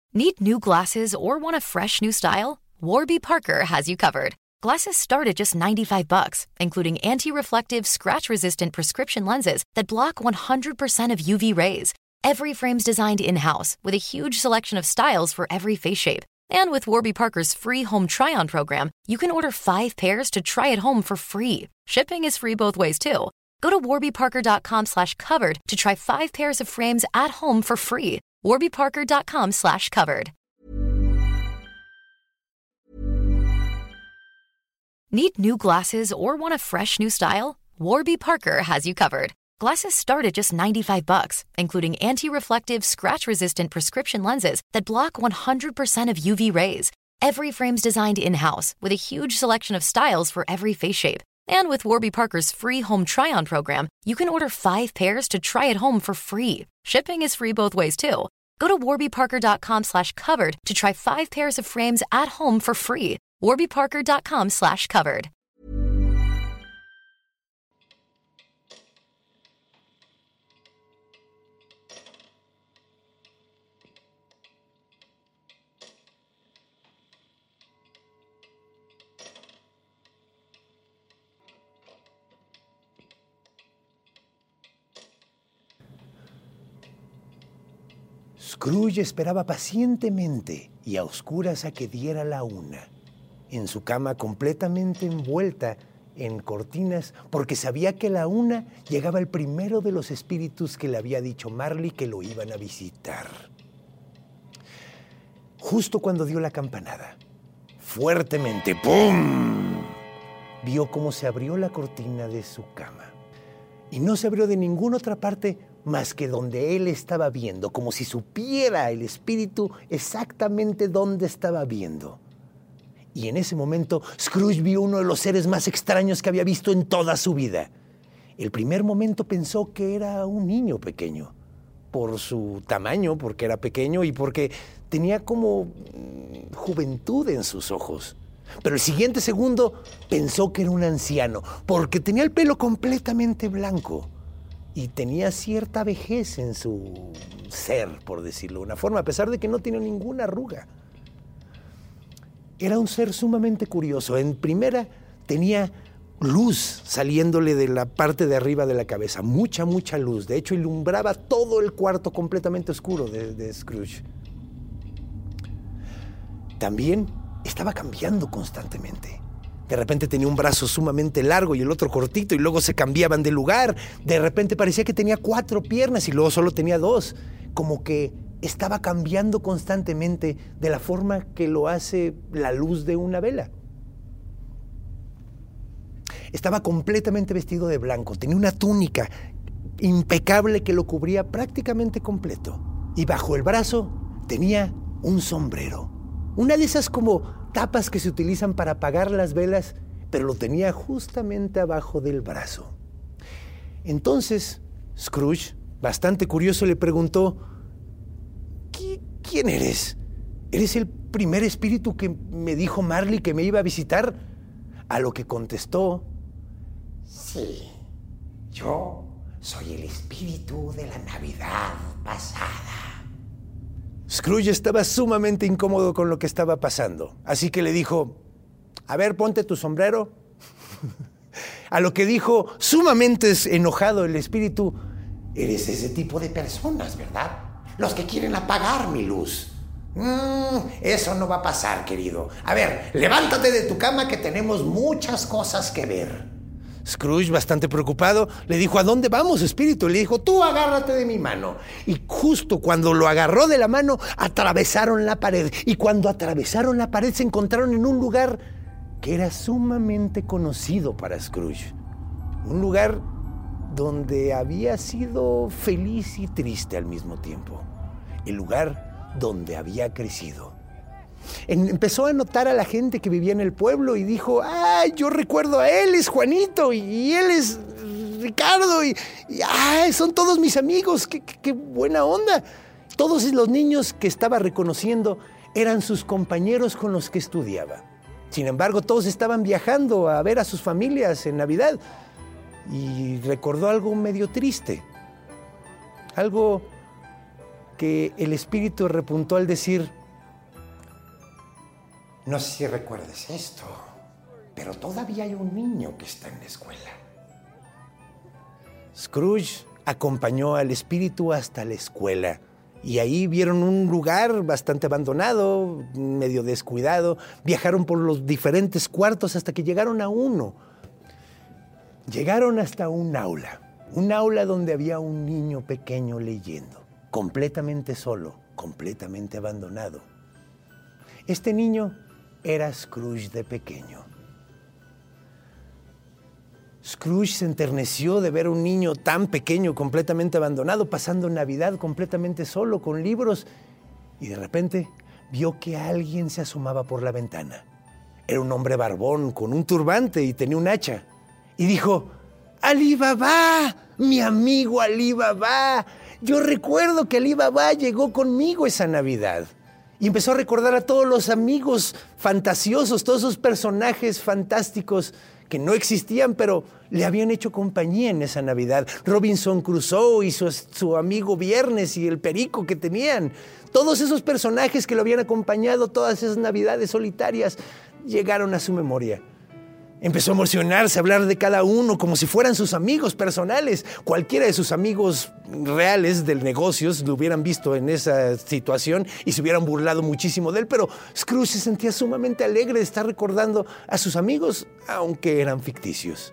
Need new glasses or want a fresh new style? Warby Parker has you covered. Glasses start at just $95, including anti-reflective, scratch-resistant prescription lenses that block 100% of UV rays. Every frame's designed in-house with a huge selection of styles for every face shape. And with Warby Parker's free home try-on program, you can order 5 pairs to try at home for free. Shipping is free both ways, too. Go to warbyparker.com/covered to try 5 pairs of frames at home for free. warbyparker.com/covered. Need new glasses or want a fresh new style? Warby Parker has you covered. Glasses start at just $95, including anti-reflective, scratch-resistant prescription lenses that block 100% of UV rays. Every frame's designed in-house with a huge selection of styles for every face shape. And with Warby Parker's free home try-on program, you can order 5 pairs to try at home for free. Shipping is free both ways, too. Go to warbyparker.com/covered to try 5 pairs of frames at home for free. warbyparker.com/covered. Scrooge esperaba pacientemente y a oscuras a que diera la 1, en su cama completamente envuelta en cortinas, porque sabía que la 1 llegaba el primero de los espíritus que le había dicho Marley que lo iban a visitar. Justo cuando dio la campanada, fuertemente, ¡pum!, vio cómo se abrió la cortina de su cama. Y no se abrió de ninguna otra parte más que donde él estaba viendo, como si supiera el espíritu exactamente dónde estaba viendo. Y en ese momento, Scrooge vio uno de los seres más extraños que había visto en toda su vida. El primer momento pensó que era un niño pequeño, por su tamaño, porque era pequeño y porque tenía como juventud en sus ojos. Pero el siguiente segundo pensó que era un anciano, porque tenía el pelo completamente blanco y tenía cierta vejez en su ser, por decirlo de una forma, a pesar de que no tenía ninguna arruga. Era un ser sumamente curioso. En primera, tenía luz saliéndole de la parte de arriba de la cabeza, mucha luz. De hecho, ilumbraba todo el cuarto completamente oscuro de Scrooge. También estaba cambiando constantemente. De repente tenía un brazo sumamente largo y el otro cortito, y luego se cambiaban de lugar. De repente parecía que tenía 4 piernas y luego solo tenía 2. Como que estaba cambiando constantemente de la forma que lo hace la luz de una vela. Estaba completamente vestido de blanco. Tenía una túnica impecable que lo cubría prácticamente completo. Y bajo el brazo tenía un sombrero. Una de esas como tapas que se utilizan para apagar las velas, pero lo tenía justamente abajo del brazo. Entonces, Scrooge, bastante curioso, le preguntó: ¿Quién eres? ¿Eres el primer espíritu que me dijo Marley que me iba a visitar? A lo que contestó: sí, yo soy el espíritu de la Navidad pasada. Scrooge estaba sumamente incómodo con lo que estaba pasando, así que le dijo: a ver, ponte tu sombrero. A lo que dijo, sumamente enojado el espíritu: eres ese tipo de personas, ¿verdad? Los que quieren apagar mi luz. Eso no va a pasar, querido. A ver, levántate de tu cama que tenemos muchas cosas que ver. Scrooge, bastante preocupado, le dijo: ¿a dónde vamos, espíritu? Le dijo: tú agárrate de mi mano. Y justo cuando lo agarró de la mano, atravesaron la pared. Y cuando atravesaron la pared, se encontraron en un lugar que era sumamente conocido para Scrooge. Un lugar donde había sido feliz y triste al mismo tiempo. El lugar donde había crecido. Empezó a notar a la gente que vivía en el pueblo y dijo: ¡ay, yo recuerdo a él! Es Juanito y él es Ricardo y ¡ay, son todos mis amigos! ¡Qué buena onda! Todos los niños que estaba reconociendo eran sus compañeros con los que estudiaba. Sin embargo, todos estaban viajando a ver a sus familias en Navidad y recordó algo medio triste. Algo que el espíritu repuntó al decir: No sé si recuerdes esto, pero todavía hay un niño que está en la escuela. Scrooge acompañó al espíritu hasta la escuela y ahí vieron un lugar bastante abandonado, medio descuidado. Viajaron por los diferentes cuartos hasta que llegaron a uno. Llegaron hasta un aula donde había un niño pequeño leyendo, completamente solo, completamente abandonado. Este niño era Scrooge de pequeño. Scrooge se enterneció de ver a un niño tan pequeño, completamente abandonado, pasando Navidad completamente solo, con libros, y de repente vio que alguien se asomaba por la ventana. Era un hombre barbón, con un turbante y tenía un hacha. Y dijo: ¡Ali Baba! ¡Mi amigo Ali Baba! Yo recuerdo que Ali Baba llegó conmigo esa Navidad. Y empezó a recordar a todos los amigos fantasiosos, todos esos personajes fantásticos que no existían, pero le habían hecho compañía en esa Navidad. Robinson Crusoe y su amigo Viernes y el perico que tenían. Todos esos personajes que lo habían acompañado todas esas Navidades solitarias llegaron a su memoria. Empezó a emocionarse, a hablar de cada uno como si fueran sus amigos personales. Cualquiera de sus amigos reales del negocios lo hubieran visto en esa situación y se hubieran burlado muchísimo de él, pero Scrooge se sentía sumamente alegre de estar recordando a sus amigos, aunque eran ficticios.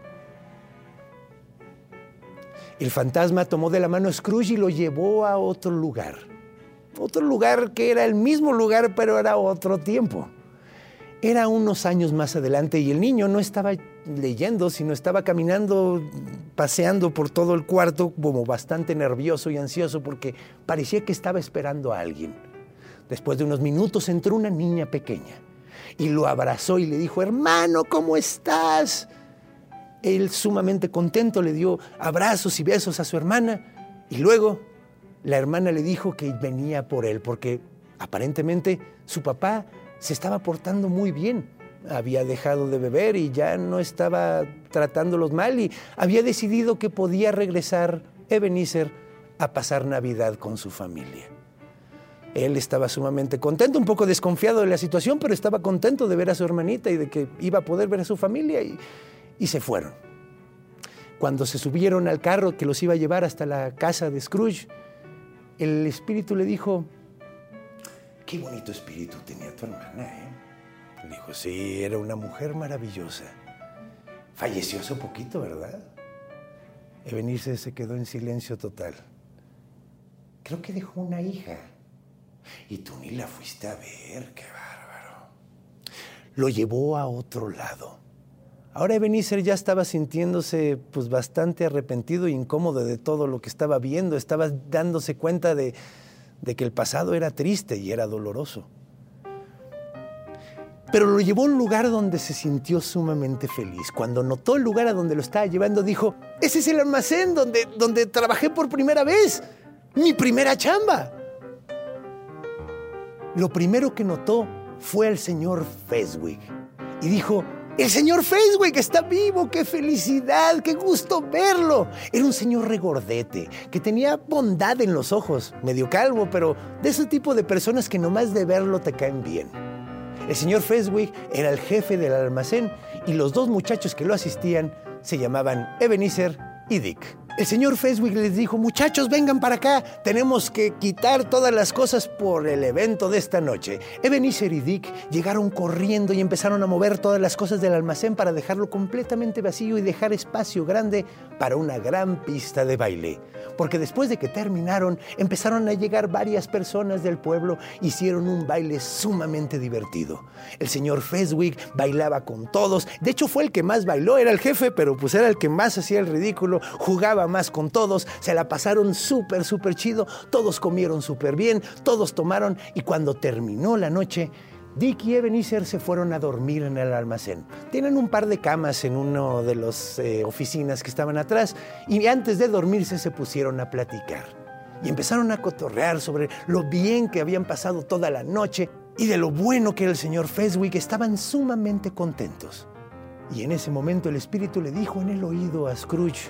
El fantasma tomó de la mano a Scrooge y lo llevó a otro lugar que era el mismo lugar, pero era otro tiempo. Era unos años más adelante y el niño no estaba leyendo, sino estaba caminando, paseando por todo el cuarto como bastante nervioso y ansioso porque parecía que estaba esperando a alguien. Después de unos minutos entró una niña pequeña y lo abrazó y le dijo: hermano, ¿cómo estás? Él, sumamente contento, le dio abrazos y besos a su hermana y luego la hermana le dijo que venía por él porque aparentemente su papá se estaba portando muy bien. Había dejado de beber y ya no estaba tratándolos mal y había decidido que podía regresar Ebenezer a pasar Navidad con su familia. Él estaba sumamente contento, un poco desconfiado de la situación, pero estaba contento de ver a su hermanita y de que iba a poder ver a su familia y se fueron. Cuando se subieron al carro que los iba a llevar hasta la casa de Scrooge, el espíritu le dijo: Qué bonito espíritu tenía tu hermana, ¿eh? Le dijo: sí, era una mujer maravillosa. Falleció hace poquito, ¿verdad? Ebenezer se quedó en silencio total. Creo que dejó una hija. Y tú ni la fuiste a ver, qué bárbaro. Lo llevó a otro lado. Ahora Ebenezer ya estaba sintiéndose pues bastante arrepentido e incómodo de todo lo que estaba viendo. Estaba dándose cuenta de que el pasado era triste y era doloroso. Pero lo llevó a un lugar donde se sintió sumamente feliz. Cuando notó el lugar a donde lo estaba llevando, dijo: ese es el almacén donde trabajé por primera vez, mi primera chamba. Lo primero que notó fue al señor Fezwick y dijo: ¡el señor Fezwick está vivo! ¡Qué felicidad! ¡Qué gusto verlo! Era un señor regordete, que tenía bondad en los ojos, medio calvo, pero de ese tipo de personas que nomás de verlo te caen bien. El señor Fezwick era el jefe del almacén y los dos muchachos que lo asistían se llamaban Ebenezer y Dick. El señor Fezwick les dijo: muchachos, vengan para acá, tenemos que quitar todas las cosas por el evento de esta noche. Ebenezer y Dick llegaron corriendo y empezaron a mover todas las cosas del almacén para dejarlo completamente vacío y dejar espacio grande para una gran pista de baile. Porque después de que terminaron, empezaron a llegar varias personas del pueblo, hicieron un baile sumamente divertido. El señor Fezwick bailaba con todos, de hecho fue el que más bailó, era el jefe, pero pues era el que más hacía el ridículo, jugaba más con todos, se la pasaron súper chido, todos comieron súper bien, todos tomaron y cuando terminó la noche, Dick y Ebenezer se fueron a dormir en el almacén. Tienen un par de camas en una de las oficinas que estaban atrás y antes de dormirse se pusieron a platicar. Y empezaron a cotorrear sobre lo bien que habían pasado toda la noche y de lo bueno que era el señor Fezwick. Estaban sumamente contentos. Y en ese momento el espíritu le dijo en el oído a Scrooge: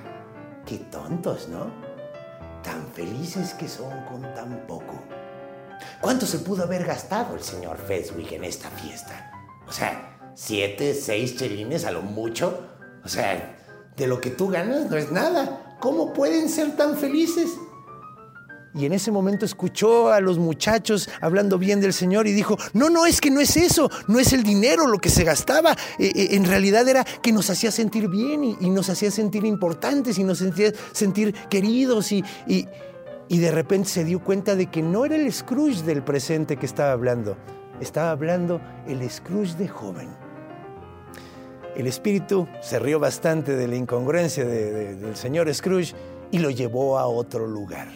¡qué tontos!, ¿no? Tan felices que son con tan poco. ¿Cuánto se pudo haber gastado el señor Fezwick en esta fiesta? O sea, 7, 6 chelines a lo mucho. O sea, de lo que tú ganas no es nada. ¿Cómo pueden ser tan felices? Y en ese momento escuchó a los muchachos hablando bien del Señor y dijo, no, es que no es eso, no es el dinero lo que se gastaba. En realidad era que nos hacía sentir bien y nos hacía sentir importantes y nos hacía sentir queridos. Y de repente se dio cuenta de que no era el Scrooge del presente que estaba hablando el Scrooge de joven. El espíritu se rió bastante de la incongruencia del señor Scrooge y lo llevó a otro lugar.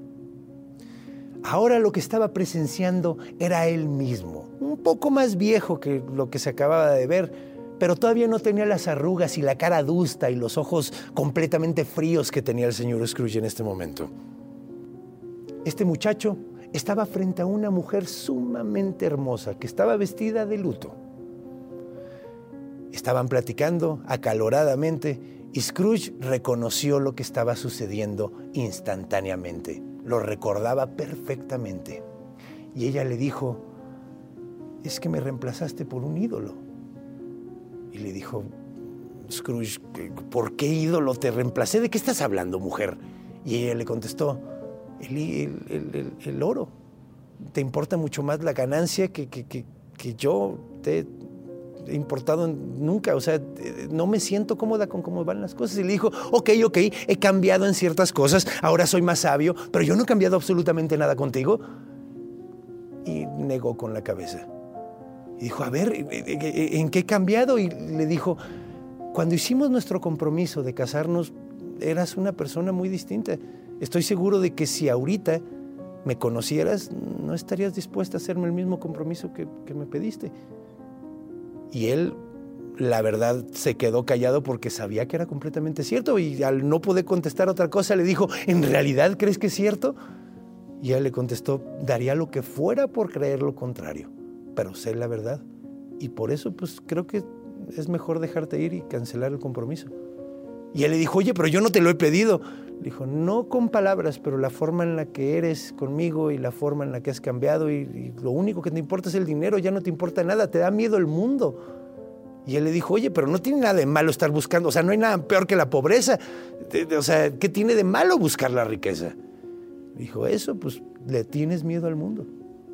Ahora lo que estaba presenciando era él mismo, un poco más viejo que lo que se acababa de ver, pero todavía no tenía las arrugas y la cara adusta y los ojos completamente fríos que tenía el señor Scrooge en este momento. Este muchacho estaba frente a una mujer sumamente hermosa que estaba vestida de luto. Estaban platicando acaloradamente y Scrooge reconoció lo que estaba sucediendo instantáneamente. Lo recordaba perfectamente. Y ella le dijo, es que me reemplazaste por un ídolo. Y le dijo, Scrooge, ¿por qué ídolo te reemplacé? ¿De qué estás hablando, mujer? Y ella le contestó, el oro. Te importa mucho más la ganancia que yo te he importado nunca. O sea, no me siento cómoda con cómo van las cosas. Y le dijo, ok, he cambiado en ciertas cosas, ahora soy más sabio, pero yo no he cambiado absolutamente nada contigo. Y negó con la cabeza. Y dijo, a ver, ¿en qué he cambiado? Y le dijo, cuando hicimos nuestro compromiso de casarnos, eras una persona muy distinta. Estoy seguro de que si ahorita me conocieras, no estarías dispuesta a hacerme el mismo compromiso que me pediste. Y él, la verdad, se quedó callado porque sabía que era completamente cierto. Y al no poder contestar otra cosa, le dijo, ¿en realidad crees que es cierto? Y él le contestó, daría lo que fuera por creer lo contrario, pero sé la verdad. Y por eso, pues, creo que es mejor dejarte ir y cancelar el compromiso. Y él le dijo, oye, pero yo no te lo he pedido. Le dijo, no con palabras, pero la forma en la que eres conmigo y la forma en la que has cambiado y lo único que te importa es el dinero, ya no te importa nada, te da miedo el mundo. Y él le dijo, oye, pero no tiene nada de malo estar buscando, o sea, no hay nada peor que la pobreza. O sea, ¿qué tiene de malo buscar la riqueza? Dijo, eso, pues, le tienes miedo al mundo.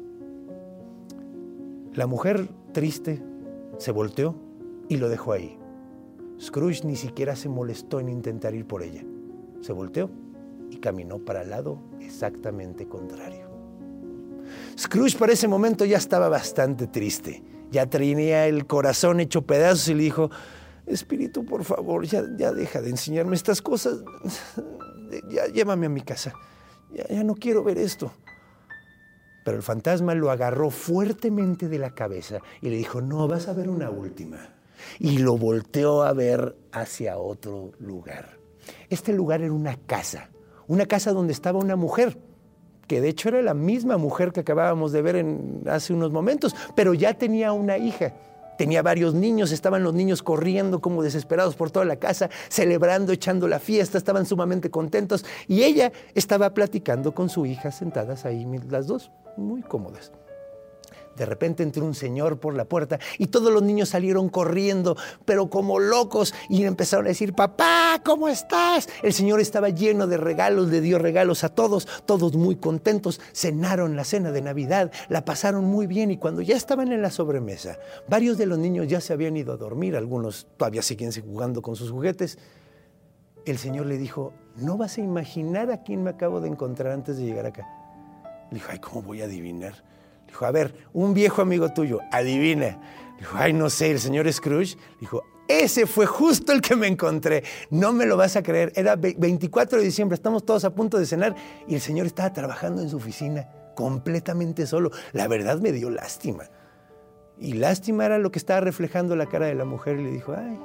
La mujer, triste, se volteó y lo dejó ahí. Scrooge ni siquiera se molestó en intentar ir por ella. Se volteó y caminó para el lado exactamente contrario. Scrooge para ese momento ya estaba bastante triste. Ya tenía el corazón hecho pedazos y le dijo, Espíritu, por favor, ya deja de enseñarme estas cosas. Ya llévame a mi casa. Ya no quiero ver esto. Pero el fantasma lo agarró fuertemente de la cabeza y le dijo, no, vas a ver una última. Y lo volteó a ver hacia otro lugar. Este lugar era una casa donde estaba una mujer, que de hecho era la misma mujer que acabábamos de ver hace unos momentos, pero ya tenía una hija. Tenía varios niños, estaban los niños corriendo como desesperados por toda la casa, celebrando, echando la fiesta, estaban sumamente contentos. Y ella estaba platicando con su hija sentadas ahí las dos, muy cómodas. De repente entró un señor por la puerta y todos los niños salieron corriendo, pero como locos, y empezaron a decir, papá, ¿cómo estás? El señor estaba lleno de regalos, le dio regalos a todos muy contentos, cenaron la cena de Navidad, la pasaron muy bien y cuando ya estaban en la sobremesa, varios de los niños ya se habían ido a dormir, algunos todavía siguen jugando con sus juguetes. El señor le dijo, no vas a imaginar a quién me acabo de encontrar antes de llegar acá. Le dijo, ay, ¿cómo voy a adivinar? Dijo, a ver, un viejo amigo tuyo, adivina. Dijo, ay, no sé, el señor Scrooge. Dijo, ese fue justo el que me encontré. No me lo vas a creer. Era 24 de diciembre, estamos todos a punto de cenar y el señor estaba trabajando en su oficina, completamente solo. La verdad me dio lástima. Y lástima era lo que estaba reflejando la cara de la mujer y le dijo, ay,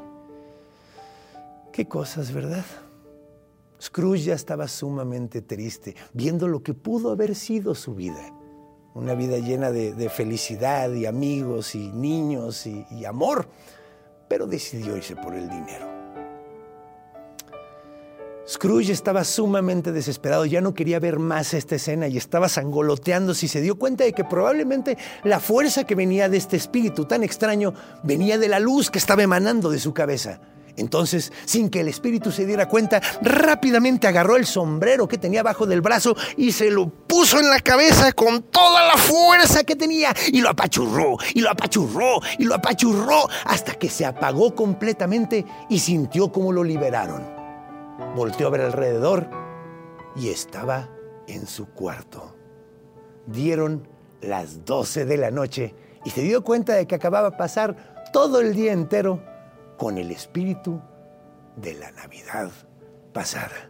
qué cosas, ¿verdad? Scrooge ya estaba sumamente triste, viendo lo que pudo haber sido su vida. Una vida llena de felicidad y amigos y niños y amor, pero decidió irse por el dinero. Scrooge estaba sumamente desesperado, ya no quería ver más esta escena y estaba sangoloteándose y se dio cuenta de que probablemente la fuerza que venía de este espíritu tan extraño venía de la luz que estaba emanando de su cabeza. Entonces, sin que el espíritu se diera cuenta, rápidamente agarró el sombrero que tenía abajo del brazo y se lo puso en la cabeza con toda la fuerza que tenía y lo apachurró, y lo apachurró, y lo apachurró hasta que se apagó completamente y sintió cómo lo liberaron. Volteó a ver alrededor y estaba en su cuarto. Dieron las 12 de la noche y se dio cuenta de que acababa de pasar todo el día entero con el espíritu de la Navidad pasada.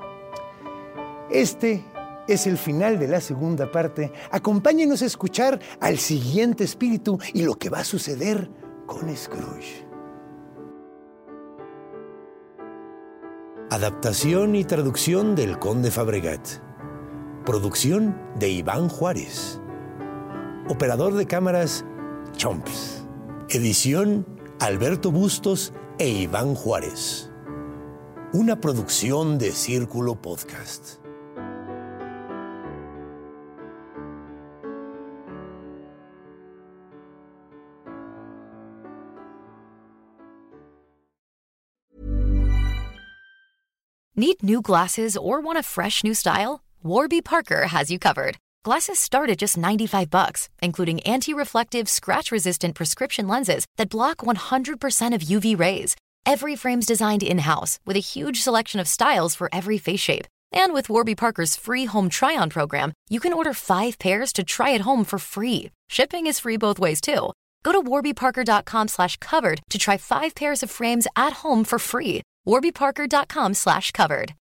Este es el final de la segunda parte. Acompáñenos a escuchar al siguiente espíritu y lo que va a suceder con Scrooge. Adaptación y traducción del Conde Fabregat. Producción de Iván Juárez. Operador de cámaras, Chomps. Edición, Alberto Bustos e Iván Juárez. Una producción de Círculo Podcast. Need new glasses or want a fresh new style? Warby Parker has you covered. Glasses start at just $95, including anti-reflective, scratch-resistant prescription lenses that block 100% of UV rays. Every frame's designed in-house with a huge selection of styles for every face shape. And with Warby Parker's free home try-on program, you can order 5 pairs to try at home for free. Shipping is free both ways, too. Go to warbyparker.com/covered to try 5 pairs of frames at home for free. warbyparker.com/covered.